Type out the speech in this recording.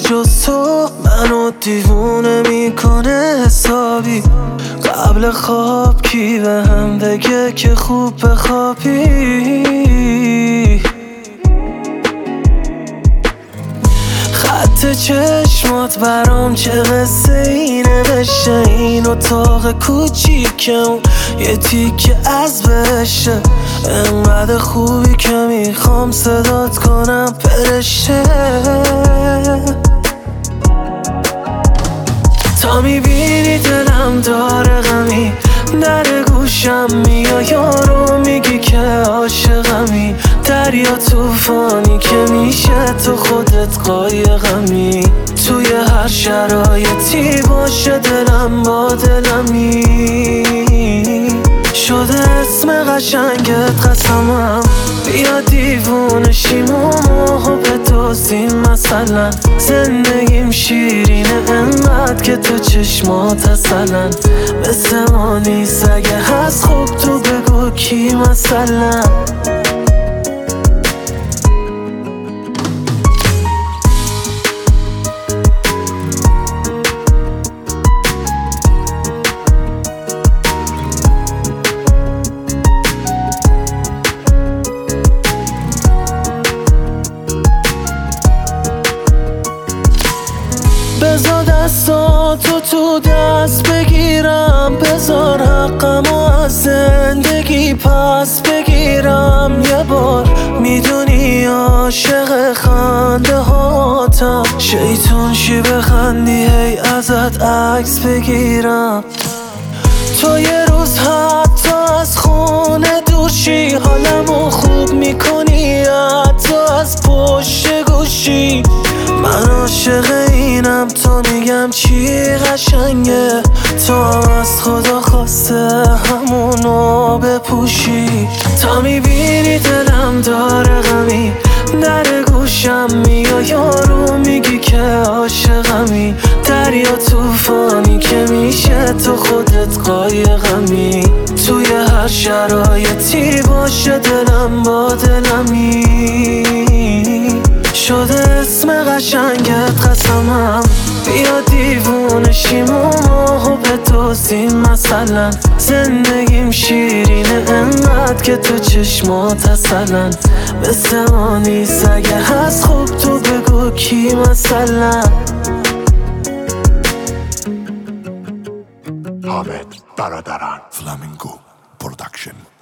جز تو منو دیوونه میکنه حسابی. قبل خواب کی به هم بگه که خوب بخوابی؟ خط چشمات برام چه قصه اینه بشه، این اتاق کوچیکم یه تیکه از بشه. انقدر خوبی که میخوام صدات کنم فرشته. تا میبینی دلم داره غمی، در گوشم میای یارو میگی که عاشقمی. دریا طوفانی که میشه تو خودت قایقمی. توی هر شرایطی باشه دلم با دلمی. شده اسم قشنگت قسمم، بیا دیوونشیم و ماهو بدوزیم مثلا. زندگیم شیرینه انقدر که تو چشمات اصلا. مثل ما نیست اگه هست خوب تو بگو کی مثلا. بذار دستاتو تو دست بگیرم، بذار حقمو از زندگی پس بگیرم یه بار. میدونی عاشق خنده هاتم، شیطون شی بخندی هی ازت عکس بگیرم. تو یه روز حتی از خونه دور شی، حالمو خوب میکنی حتی از پشت گوشی. من عاشق اینم تا میگم چی قشنگه، تو هم از خدا خواسته همونو بپوشی. تا میبینی دلم داره غمی، در گوشم میای یارو میگی که عاشقمی. دریا طوفانی که میشه تو خودت قایقمی. توی هر شرایطی باشه دلم با دلمی. شده اسم قشنگت قسمم، بیا دیوونشیم و ماهو بدوزیم مثلا. زندگیم شیرینه انقدر که تو چشمات اصلا. مثل ما نیست اگه هست خوب تو بگو کی مثلا. حامد برادران فلامینگو پروداکشن.